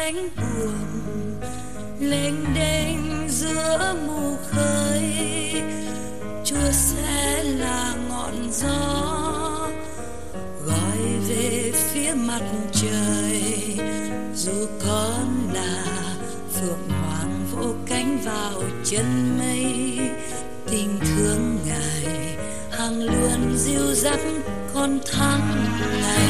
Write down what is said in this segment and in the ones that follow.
cánh buồm lênh đênh giữa mù khơi. Chúa sẽ là ngọn gió gọi về phía mặt trời, dù con là phượng hoàng vỗ cánh vào chân mây. Tình thương Ngài hằng luôn dìu dắt con tháng ngày.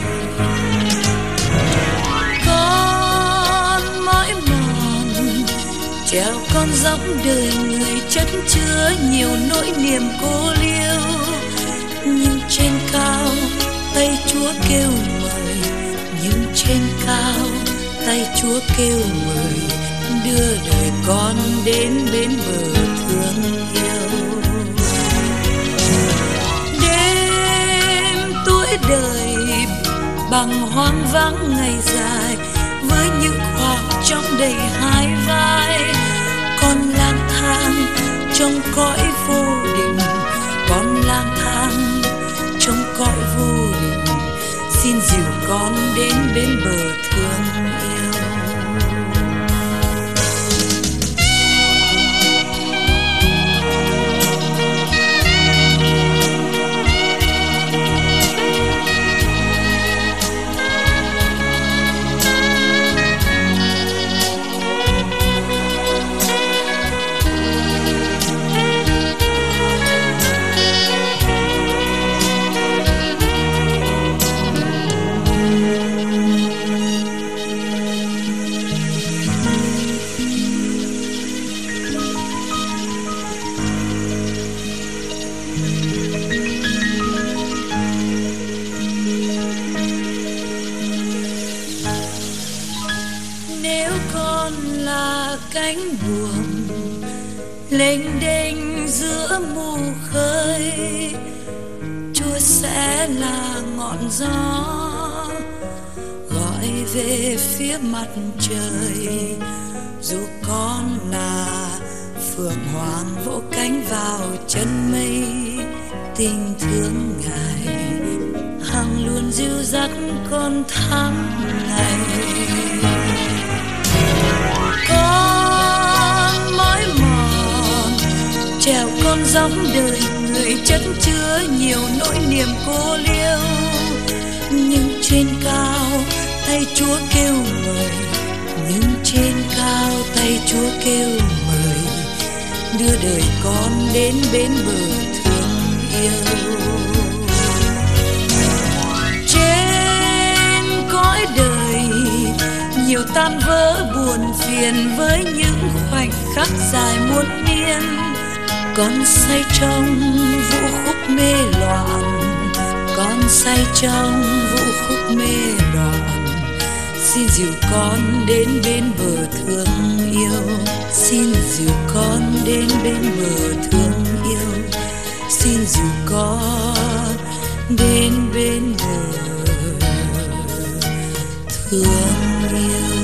Con mỏi mòn treo con dốc đời người chất chứa nhiều nỗi niềm cô liêu, nhưng trên cao tay Chúa kêu mời, nhưng trên cao tay Chúa kêu mời, đưa đời con đến bến bờ thương yêu. Đêm tuổi đời bằng hoang vắng ngày dài, với những khoảng trống đầy hai vai. Con lang thang trong cõi vô định, con lang thang trong cõi vô định, xin dìu con đến bến bờ thương yêu. Nếu con là cánh buồm lênh đênh giữa mù khơi, Chúa sẽ là ngọn gió gọi về phía mặt trời. Dù con là phượng hoàng vỗ cánh vào chân mây, tình thương Ngài hằng luôn dìu dắt con tháng ngày. Con mỏi mòn trèo con dốc đời người chất chứa nhiều nỗi niềm cô liêu, nhưng trên cao tay Chúa kêu mời, nhưng trên cao tay Chúa kêu mời, đưa đời con đến bến bờ thương yêu. Trên cõi đời nhiều tan vỡ buồn phiền, với những khoảnh khắc dài muôn niên. Con say trong vũ khúc mê loạn, con say trong vũ khúc mê loạn, xin dìu con đến bên bờ thương yêu, xin dìu con đến bên bờ thương yêu, xin dìu con đến bên bờ thương yêu.